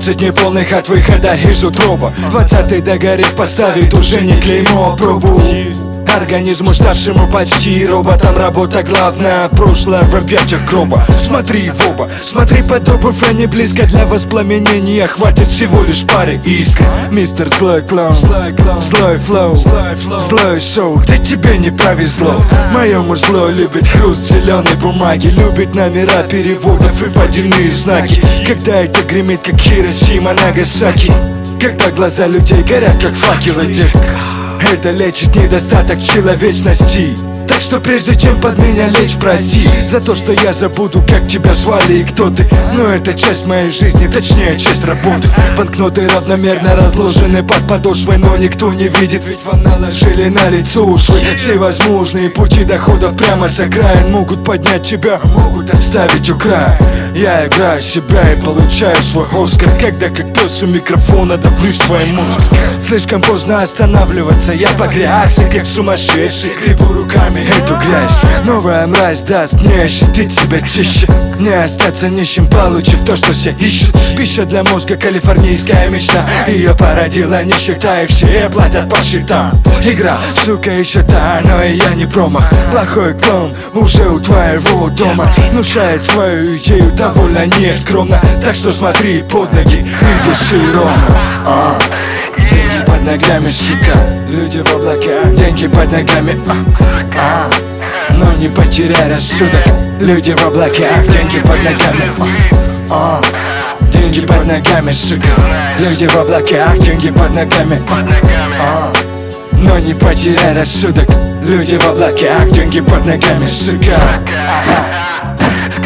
20 дней полных от выхода из утроба. 20-й догорев поставит уже не клеймо, пробу. Организму, ставшему почти роботом, работа главная, прошлое в объятиях гроба. Смотри в оба, смотри под оба, не близко для воспламенения. Хватит всего лишь пары искр. Мистер злой клоун, злой флоу, злое шоу, где тебе не повезло. Моему зло любит хруст зеленой бумаги, любит номера переводов и водяные знаки. Когда это гремит, как Хиросима, Нагасаки, когда глаза людей горят, как факелы, детка. Это лечит недостаток человечности. Так что прежде чем под меня лечь, прости за то, что я забуду, как тебя звали и кто ты. Но это часть моей жизни, точнее часть работы. Банкноты равномерно разложены под подошвой, но никто не видит, ведь вам наложили на лицо уши. Всевозможные пути доходов прямо с окраин могут поднять тебя, могут оставить у края. Я играю себя и получаю свой Оскар, когда как пес у микрофона давлюсь твоим мозгом. Слишком поздно останавливаться, я погрязся, как сумасшедший, гребу руками эту грязь. Новая мразь даст мне ощутить себя чище, не остаться нищим, получив то, что все ищут. Пища для мозга, калифорнийская мечта. Ее породила нищета, и все платят по счетам. Игра, сука, еще та, но и я не промах. Плохой клоун уже у твоего дома, внушает свою идею довольно нескромно. Так что смотри под ноги и дыши ровно. Деньги под ногами, сука, люди в облаках. Деньги под ногами, но не потеряй рассудок. Люди в облаках, деньги под ногами, деньги под ногами, сука. Люди в облаках, деньги под ногами, но не потеряй рассудок. Люди в облаках, деньги под ногами, сука.